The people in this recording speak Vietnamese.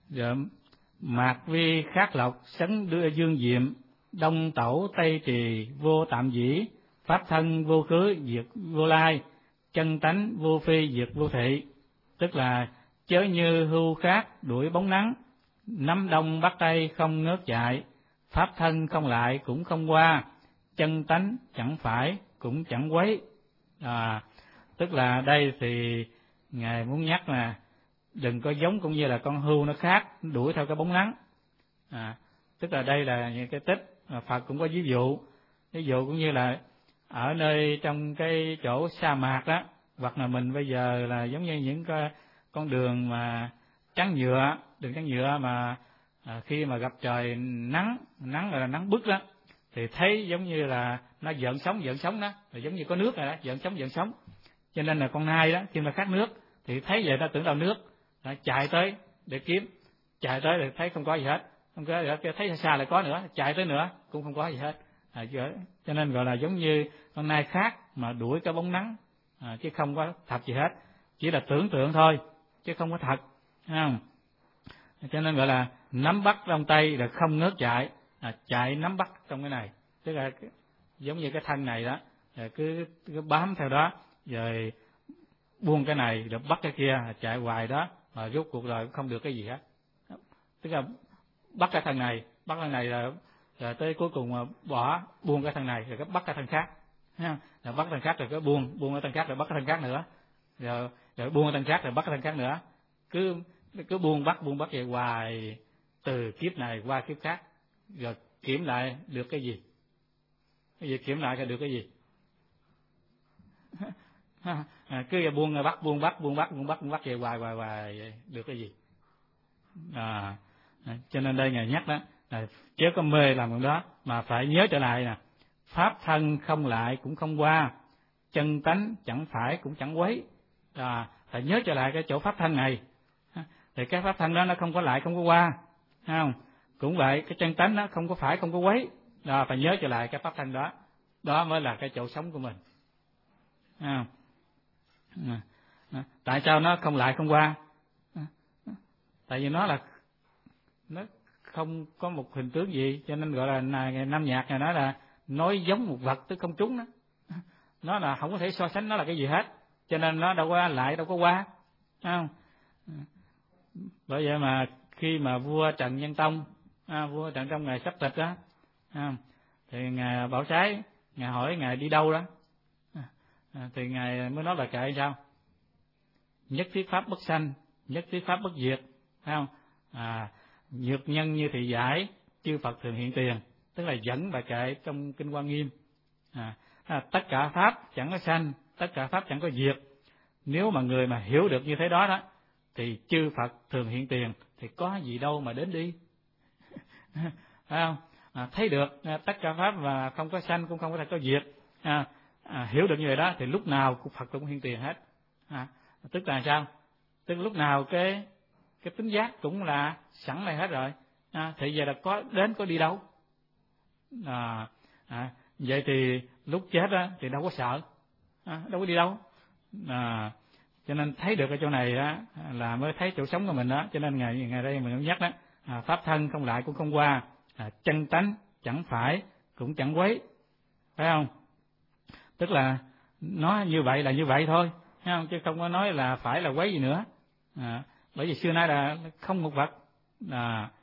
Rồi mạc vi khát lộc sấn đưa dương diệm, đông tẩu tây trì vô tạm dĩ, pháp thân vô cưới diệt vô lai, chân tánh vô phi diệt vô thị. Tức là chớ như hưu cát đuổi bóng nắng, nắm đông bắt tây không ngớt chạy, pháp thân không lại cũng không qua, chân tánh chẳng phải cũng chẳng quấy. Tức là đây thì Ngài muốn nhắc là đừng có giống cũng như là con hươu nó khát đuổi theo cái bóng nắng. Tức là đây là những cái tích mà Phật cũng có ví dụ cũng như là ở nơi trong cái chỗ sa mạc đó, hoặc là mình bây giờ là giống như những cái con đường mà đường trắng nhựa mà khi mà gặp trời nắng là nắng bức đó, thì thấy giống như là nó gợn sóng đó, là giống như có nước rồi đó, gợn sóng. Cho nên là con nai đó khi mà khát nước thì thấy vậy nó tưởng đâu nước, nó chạy tới để kiếm, chạy tới thì thấy không có gì hết, thấy xa lại có nữa, chạy tới nữa cũng không có gì hết. Cho nên gọi là giống như con nai khát mà đuổi cái bóng nắng, chứ không có thật gì hết, chỉ là tưởng tượng thôi chứ không có thật, không? Cho nên gọi là nắm bắt đông tây là không ngớt chạy, chạy nắm bắt trong cái này, tức là giống như cái thân này đó, cứ bám theo đó, rồi buông cái này rồi bắt cái kia, chạy hoài đó, mà rốt cuộc rồi không được cái gì hết. Tức là bắt cái thân này rồi tới cuối cùng mà buông cái thân này rồi bắt cái thân khác, rồi bắt thân khác rồi cái buông cái thân khác rồi bắt cái thân khác nữa, rồi buông cái thân khác rồi bắt cái thân khác nữa, cứ buông bắt vậy hoài, từ kiếp này qua kiếp khác, rồi kiểm lại được cái gì? Kiểm lại được cái gì? Cứ buông rồi buông bắt vậy hoài được cái gì? Cho nên đây Ngài nhắc đó là chớ có mê làm con đó, mà phải nhớ trở lại nè, pháp thân không lại cũng không qua, chân tánh chẳng phải cũng chẳng quấy. Phải nhớ trở lại cái chỗ pháp thân này, thì cái pháp thân đó nó không có lại không có qua, không? Cũng vậy, cái chân tánh nó không có phải không có quấy, phải nhớ trở lại cái pháp thân đó, đó mới là cái chỗ sống của mình. Tại sao nó không lại không qua? Tại vì nó không có một hình tướng gì, cho nên gọi là Nam Nhạc này nói là nói giống một vật tức không trúng đó. Nó là không có thể so sánh nó là cái gì hết, cho nên nó đâu có lại đâu có qua, không? Bởi vậy mà khi mà vua Trần Nhân Tông, vua Trần Tông Ngài sắp tịch đó, thì Ngài Bảo Trái Ngài hỏi Ngài đi đâu đó, thì Ngài mới nói là kệ sao? Nhất thiết pháp bất sanh, nhất thiết pháp bất diệt, phải không? Nhược nhân như thị giải, chư Phật thường hiện tiền, tức là dẫn bài kệ trong kinh Hoa Nghiêm. Tất cả pháp chẳng có sanh, tất cả pháp chẳng có diệt. Nếu mà người mà hiểu được như thế đó đó, thì chư Phật thường hiện tiền, thì có gì đâu mà đến đi, phải không? Thấy được tất cả pháp và không có sanh cũng không có thể có diệt, hiểu được như vậy đó thì lúc nào Phật cũng hiện tiền hết. Tức là sao? Tức lúc nào cái tính giác cũng là sẵn này hết rồi, thì giờ là có đến có đi đâu. Vậy thì lúc chết đó thì đâu có sợ, đâu có đi đâu. Cho nên thấy được ở chỗ này đó là mới thấy chỗ sống của mình đó. Cho nên ngày đây mình cũng nhắc đó, pháp thân không lại cũng không qua, chân tánh chẳng phải cũng chẳng quấy, phải không? Tức là nó như vậy là như vậy thôi, thấy không? Chứ không có nói là phải là quấy gì nữa. Bởi vì xưa nay là không một vật,